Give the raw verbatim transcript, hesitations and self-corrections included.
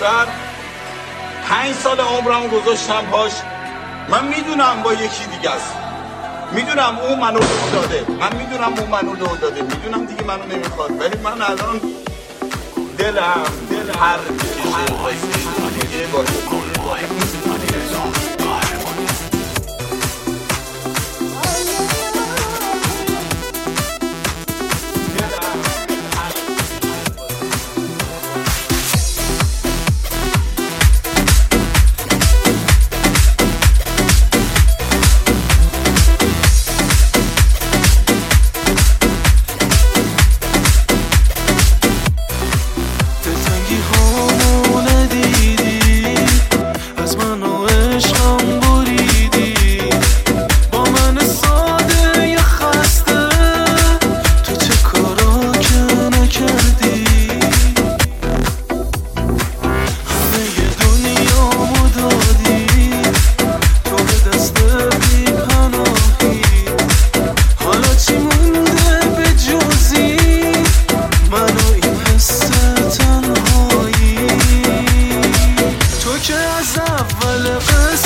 دختر پنج سال عمرم گذاشتم پاش. من میدونم با یکی دیگه است، میدونم اون منو لو داده، من میدونم اون منو لو داده، میدونم دیگه منو نمیخواد، ولی من الان دلم دل هر میکشه باشه. از اول قصه